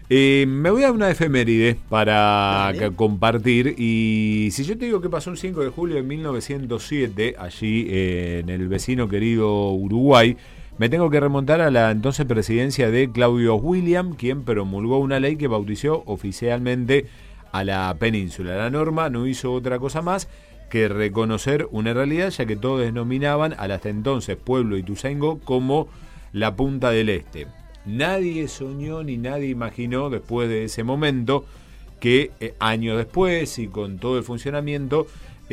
Me voy a una efeméride para compartir. Y si yo te digo que pasó un 5 de julio de 1907, allí en el vecino querido Uruguay, me tengo que remontar a la entonces presidencia de Claudio William, quien promulgó una ley que bautizó oficialmente a la península. La norma no hizo otra cosa más que reconocer una realidad, ya que todos denominaban al hasta entonces pueblo Ituzaingó como la Punta del Este. Nadie soñó ni nadie imaginó después de ese momento que años después y con todo el funcionamiento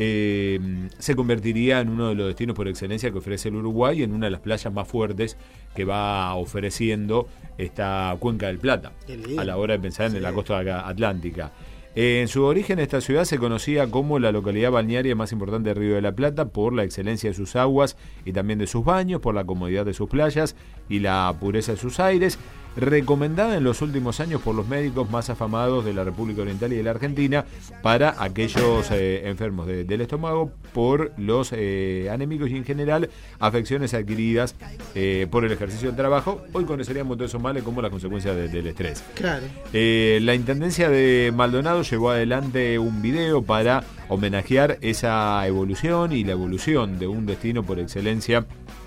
se convertiría en uno de los destinos por excelencia que ofrece el Uruguay, en una de las playas más fuertes que va ofreciendo esta Cuenca del Plata a la hora de pensar en la costa atlántica. En su origen esta ciudad se conocía como la localidad balnearia más importante del Río de la Plata por la excelencia de sus aguas y también de sus baños, por la comodidad de sus playas y la pureza de sus aires, recomendada en los últimos años por los médicos más afamados de la República Oriental y de la Argentina para aquellos enfermos del estómago por los anémicos y en general afecciones adquiridas por el ejercicio del trabajo. Hoy conoceríamos todos esos males como las consecuencias del estrés. Claro. La Intendencia de Maldonado llevó adelante un video para homenajear esa evolución y la evolución de un destino por excelencia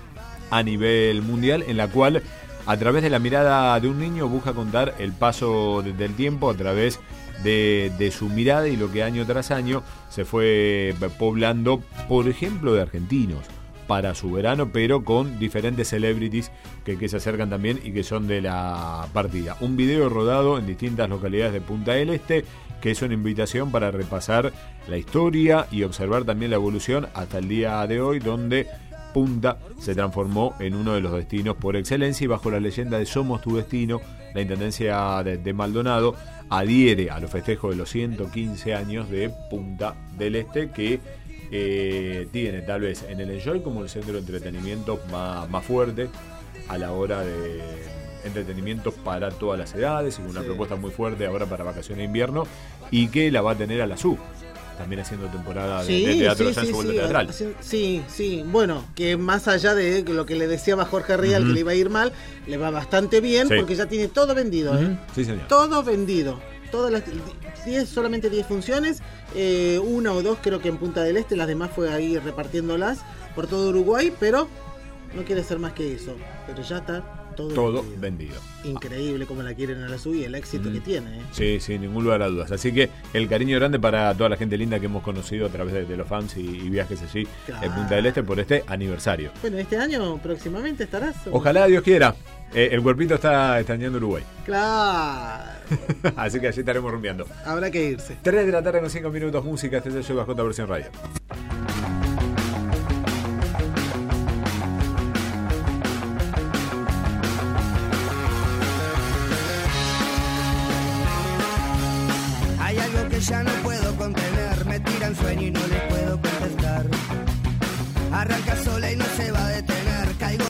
a nivel mundial, en la cual a través de la mirada de un niño busca contar el paso del tiempo a través de su mirada y lo que año tras año se fue poblando, por ejemplo, de argentinos para su verano, pero con diferentes celebrities que se acercan también y que son de la partida. Un video rodado en distintas localidades de Punta del Este, que es una invitación para repasar la historia y observar también la evolución hasta el día de hoy, donde Punta se transformó en uno de los destinos por excelencia, y bajo la leyenda de Somos tu Destino, la Intendencia de Maldonado adhiere a los festejos de los 115 años de Punta del Este, que tiene tal vez en el Enjoy como el centro de entretenimiento más fuerte a la hora de entretenimiento para todas las edades, y una propuesta muy fuerte ahora para vacaciones de invierno, y que la va a tener a la SU también haciendo temporada de teatro en su vuelta teatral. Sí, bueno, que más allá de lo que le deseaba Jorge Rial, que le iba a ir mal, le va bastante bien, porque ya tiene todo vendido. Sí, señor. Todo vendido. Todas las 10, solamente 10 funciones, una o dos creo que en Punta del Este, las demás fue ahí repartiéndolas por todo Uruguay, pero no quiere ser más que eso. Pero ya está todo vendido. Increíble cómo la quieren a la SU y el éxito que tiene. Sí, sin ningún lugar a dudas. Así que el cariño grande para toda la gente linda que hemos conocido a través de los fans y viajes allí en Punta del Este por este aniversario. Bueno, este año próximamente estarás. Ojalá Dios quiera. El cuerpito está extrañando Uruguay. Claro. Así que allí estaremos rumbeando. Habrá que irse. 3 de la tarde con 5 minutos música. Este es el Show Bajota versión radio. Hay algo que ya no puedo contener, me tiran sueño y no le puedo contestar. Arranca sola y no se va a detener.